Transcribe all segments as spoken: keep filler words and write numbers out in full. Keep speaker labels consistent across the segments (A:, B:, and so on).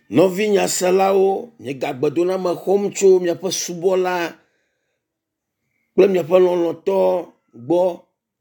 A: Novi nyaselao, nye gagbedona me xɔm tso miaƒe subɔla kple miaƒe lɔlɔ̃tɔ gbɔ.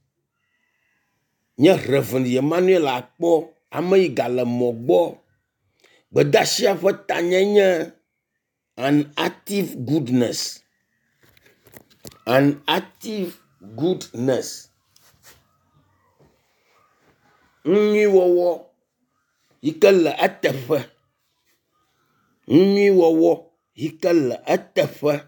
A: Nye Reverend Emmanuel akpɔ, ame yi gale mɔ gbɔ. Gbedasia ƒe tanyenye an active goodness. An active goodness. Nyui wɔwɔ yike le eteƒe. Nyui wɔwɔ yike le eteƒe.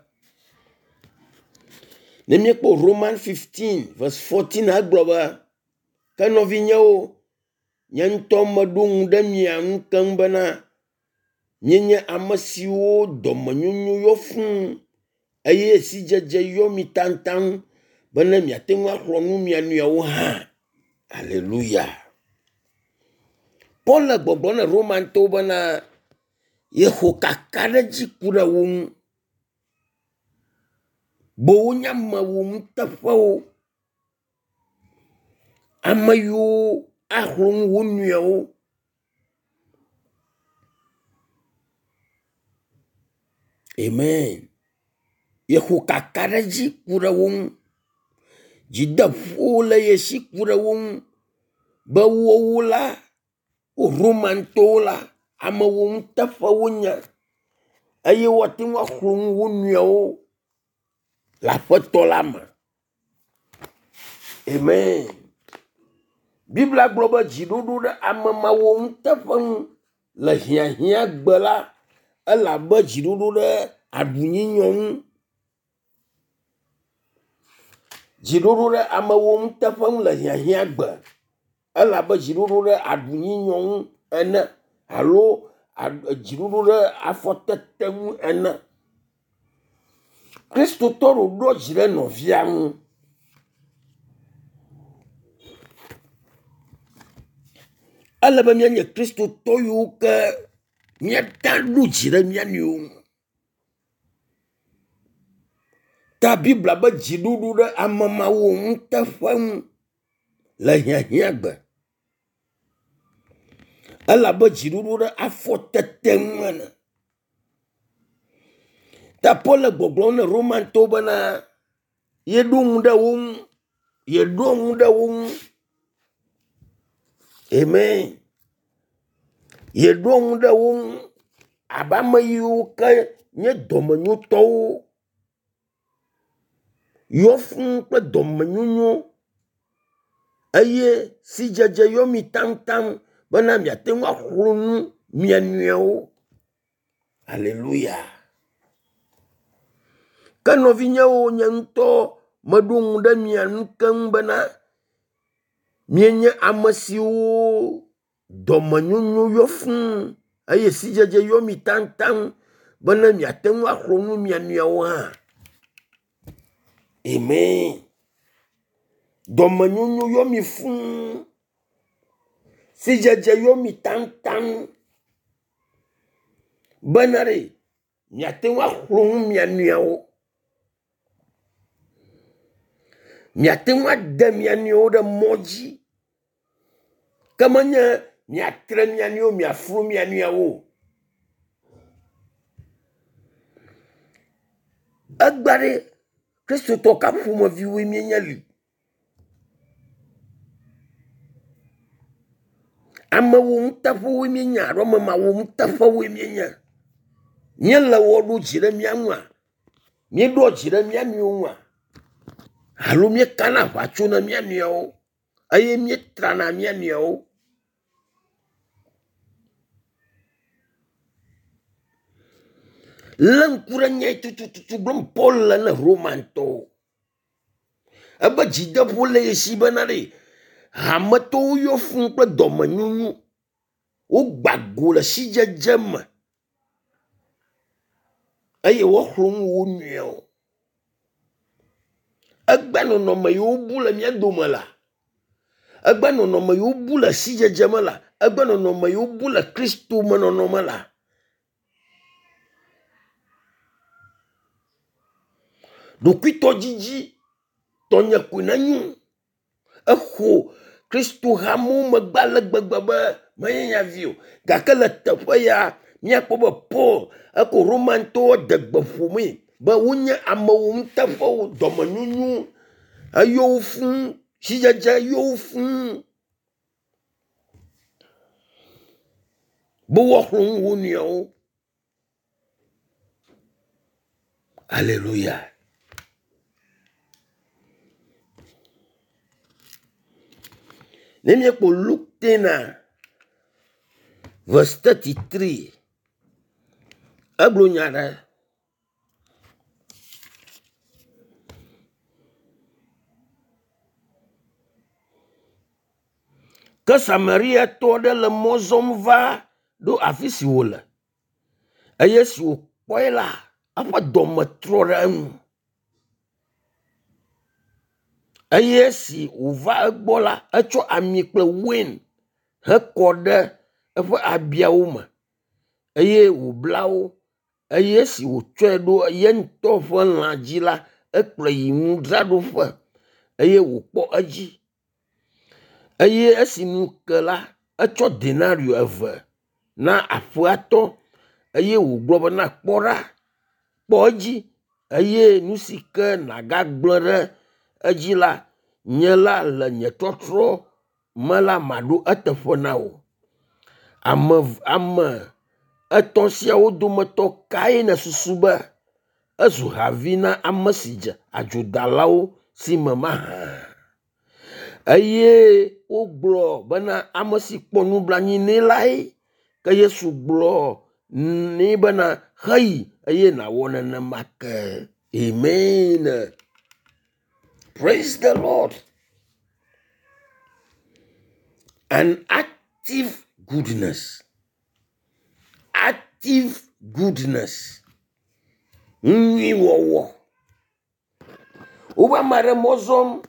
A: Ne miekpɔ Roman fifteen verse fourteen agblɔ be ke nɔvinyewo nye ŋutɔ meɖo ŋu ɖe mia ŋu keŋ bena nyenye ame siwo dɔmenyonyo yɔ fũu eye sidzedze yɔ mi taŋtaŋ bena miate ŋu axlɔ nu mia nɔewo hã. Alléluia. Paul le gbɔgblɔ ne Roman to bena yexɔ kaka ɖe dzi ku ɖe wo ŋu. Bowo nye amewo ŋuteƒewo. Ame yiwo axlɔ nu wo nɔewo. Amen. Yexɔ kaka ɖe dzi ku ɖe wo ŋu. Dzideƒo le ye si ku ɖe wo ŋu. Be wowo la, wo Roman to la, amewo ŋuteƒewo nye. Eye woate ŋu axlɔ nu wo nɔewo le aƒetɔ la me. Amen. Biblia gblɔ be dziɖoɖo ɖe ame mawo ŋuteƒe ŋu le hiahiã gbe la, elabe dziɖoɖo ɖe aɖunyinyo ŋu. Dziɖoɖo ɖe amewo ŋuteƒe ŋu le hiahiã gbe, elabe dziɖoɖo ɖe aɖunyinyo ŋu ene alo dziɖoɖo ɖe afɔtete ŋu ene. Kristotɔ ɖo ɖo dzi ɖe nɔvia ŋu. Ele be mianye kristotɔ yiwo ke miata ɖo dzi ɖe mia nɔewo ŋu. Ta Biblia be dziɖoɖo ɖe ame mawo ŋuteƒe ŋu le hiahiã gbe. Elabe dziɖoɖo ɖe afɔtete ŋu ene. Ta Paul le gbɔgblɔm ne Roman to bena yeɖo ŋu ɖe wo ŋu. Yeɖo ŋu ɖe wo ŋu. Amen. Yeɖo ŋu ɖe wo ŋu abe ame yiwo ke nye dɔmenyotɔwo. Yɔ fũu kple dɔmenyonyo. Eye sidzedze yɔ mi taŋtaŋ bena miate ŋu axlɔ nu mia nɔewo. Alléluia. Ke nɔvinyewo nye ŋutɔ meɖo ŋu ɖe mia ŋu keŋ bena mienye ame siwo dɔmenyonyo yɔ fũu eye sidzedze yɔ mi taŋtaŋ bena miate ŋu axlɔ nu mia nɔewo hã. Amen. Dɔmenyonyo yɔ mi fũu. Sidzedze yɔ mi taŋtaŋ bena ɖe miate ŋu axlɔ nu mia nɔewo. Miate ŋu ade mia nɔewo ɖe mɔ dzi. Ke menye miatre mia nɔewo miafru mia nɔewo. Egba ɖe kristotɔ ka ƒomeviwoe mienye li. Amewo ŋuteƒewoe mienye alo ame mawo ŋuteƒewoe mienye. Míele wɔ ɖo dzi ɖe mia ŋua. Míeɖo dzi ɖe mia nɔewo ŋua. Alo míekana aʋatso na mia nɔewo. Eye míetrana mia nɔewo. Le ŋku ɖe nya tutututu gblɔm Paul le ne Romantɔwo. Ebe dzideƒo le ye si bena ɖe hametɔwo yɔ fũu kple dɔmenyonyo. Wogba go le sidzedze me. Eye woxlɔ nu wo nɔewo. Egbe nɔnɔme yiwo bu le mia dome la. Egbe nɔnɔme yiwo bu le sidzedze me la. Egbe nɔnɔme yiwo bu le Kristo me nɔnɔme la. Ɖokuitɔ dzidzi tɔnye koe na nyu. Exo Kristo hamu megba le gbegbe be menye nya vi o. Gake le teƒe ya mia pobe Paul eko Roman to de gbefumi be wonye amewo mtefo domenyunyu ayo fun sijaja yo fun bo wohun wonio. Hallelujah. Nemi ko Luke ten verse thirty-three. Aglonyara. Que Samaria torde le mozom va do afisi wole. Eye si o poila apa dome trora enu. Eye si o va egbola echo ami kple wen he kode efe abiawo me. Eye o blawo eye si o tsoe do ye nto fe lanji la ekple yi nu drado fe. Eye o kpo aji. Eye esi nu ke la echo denario eve na afuato. Eye o glo na kpora kpoji. Eye nu si ke na gagblere eji la nye la le nye trotro mala mado etefo na wo. Ame ame eton siawo dometo kae na susu be ezu havi na ame si dze adzodalawo si me maha. Eye o glo bena ame si kpɔ nublanyi ne lai ke Yesu glo ni bena hei eye na wo nenema ke. Amen. Praise the Lord. An active goodness. Active goodness. Nwi wowo. Uba mare mozom.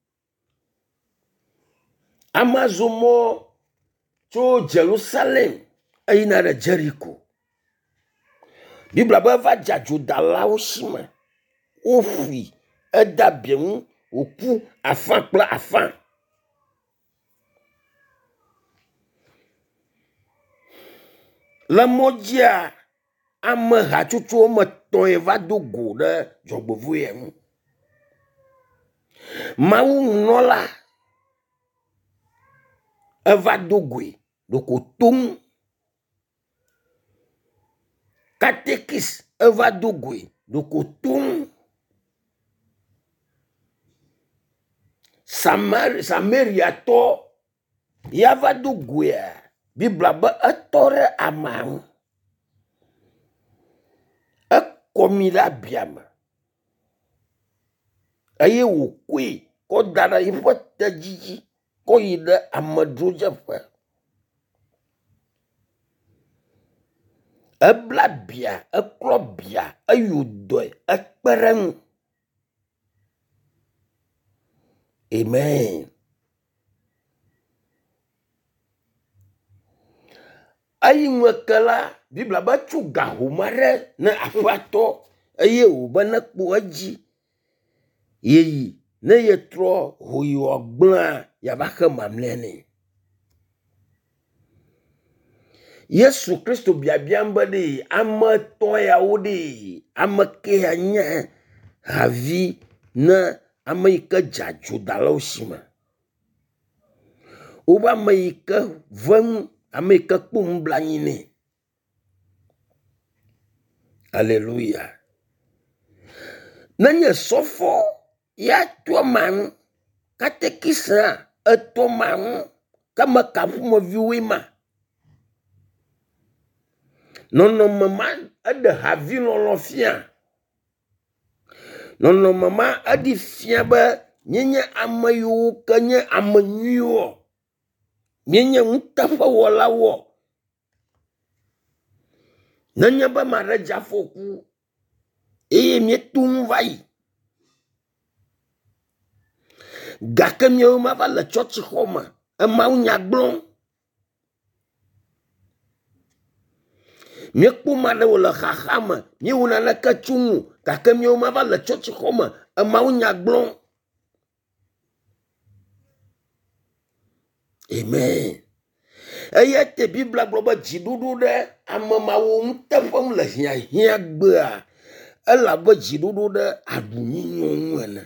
A: Amazomo to Jerusalem. Ayina de Jericho. Bibla ba va jajo dala osima. Ofi. Eda bien. Oku. Afan pla afan. La modia. Ame hachuchu ome ton eva do go de jogbovu ye. Mawu nola. Eva do gwe. Doko tung. Katekis eva do gwe. Doko tung. Samar, Samaria to. Yava do gwe. Bibla ba atore amang. Komila biama. Aye wo kwe. Ko dara ifo tajiji. Ko yide amadroja fa. Ebla bia. Eklo bia. Ayudoy. Ekpereng. Amen. Ayi mwekala. Bibla ba chuga humare. Na afato. Aye wo bana kpo aji. Yeyi. Ne ye tro. Huyo ogblaa. Yabaka mamlene. Yesu Kristo biabiamba de. Ama toya ode. Ama ke anya. Havi. Na ama ika jajo dala osima. Uba ama ika vang. Ama ika kumblanyine. Hallelujah. Nanye sofo. Ya tua man. Katekisa. Eto man. Kama kafu mo viwima. Nono mama. Ade havi lolo fia. Nono mama. Adi fia ba. Nyenye amayu. Kanye amanyuyo. Nyenye mtafa wala wo. Nanye ba mareja foku. Eye mietum vai. Gake mie uma va le church homa. Ema unya blon. Mie kuma le wole khahama. Mie una le kachungu. Gake mie uma va le church homa. Ema unya blon. Amen. Eya te Biblia gblɔ be dziɖuɖu ɖe amemawo ŋuteƒem le hiahiã gbea, elabe dziɖuɖu ɖe aɖunyinyo ŋu ene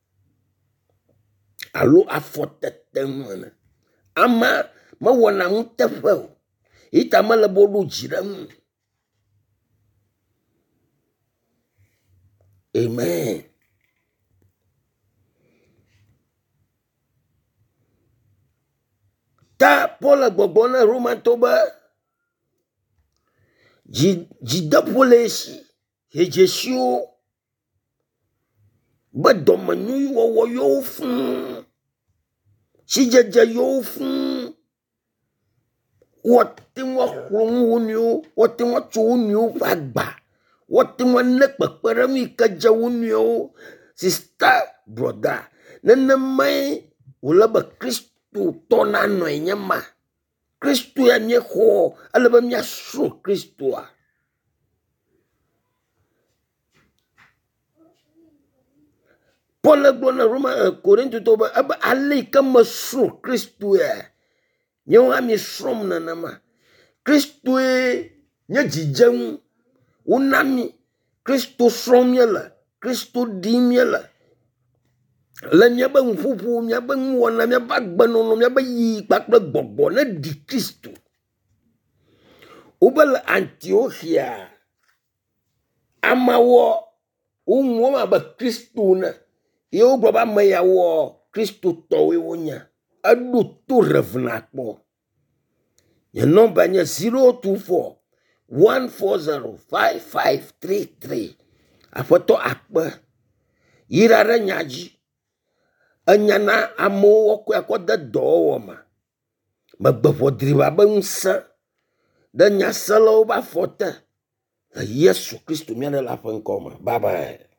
A: alo afɔtete ŋu ene. Ama mewɔna ŋuteƒe o, ita mele be woɖo dzi ɖe ŋu. Amen. Ta Paul gbɔgblɔ na Romatɔ be dzideƒo le esi, hedzesiwo be dɔmenyui wɔwɔ yewo fũu, sidzedze yewo fũu, wɔte ŋu axlõ ŋu wo nɔewo, wɔte ŋu atso wo nɔewo ƒe agba, wɔte ŋu ane kpekpeɖeŋu yi ke dze wo nɔewo. Sista, broda, nenemae wòle be Kristo tɔ nanɔe nye ma. Kristo ya míexɔ, ele be míasrɔ̃ Kristoa. Paul gblɔ na Roma Korintotɔ be ebe ale yi ke mesrɔ̃ Kristo ya, nyewo hã miesrɔ̃m nenema. Kristoe nye dzidzenu, wona mi, Kristo srɔ̃m míele, Kristo ɖim míele. Le míabe ŋuƒoƒo, míabe ŋuwɔna, míabe agbenɔnɔ, míabe yi kpakple gbɔgbɔ ne ɖi Kristo. Wobe le Antiochia, amawo woŋlɔ abe Kristo ne. Ye wogblɔ be ame yawo kristotɔwoe wonye. Eɖo to revna kpɔ. Nye nɔmba nye zero two four one four zero five five three three. Aƒetɔ akpe. Yira ɖe nya dzi. Enya na amewo wɔkɔe akɔ de dɔwɔwɔ me. Megbe ʋɔdriba be ŋusẽ ɖe nyaselawo be afɔ te. Le Yesu Kristo mía ɖe la ƒe ŋkɔ me. Bye bye.